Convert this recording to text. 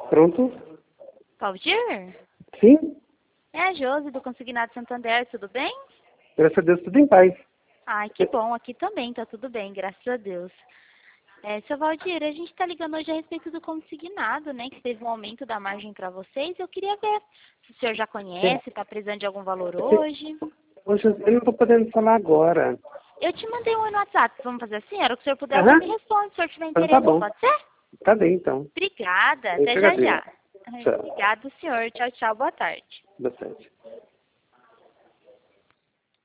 Pronto? Valdir? Sim? É a Josi do Consignado Santander, tudo bem? Graças a Deus, tudo em paz. Ai, que bom, aqui também tá tudo bem, graças a Deus. Seu Valdir, a gente tá ligando hoje a respeito do consignado, né, que teve um aumento da margem para vocês. Eu queria ver se o senhor já conhece, tá precisando de algum valor hoje. Hoje eu não estou podendo falar agora. Eu te mandei um oi no WhatsApp, vamos fazer assim? Era o que o senhor puder, Aham. você me responde, se o senhor tiver Então tá interesse, bom. pode ser? Tá bem, então. Obrigada, Eu até que já agradeço. já. Tchau. Obrigada, senhor. Tchau, tchau, boa tarde. Boa tarde.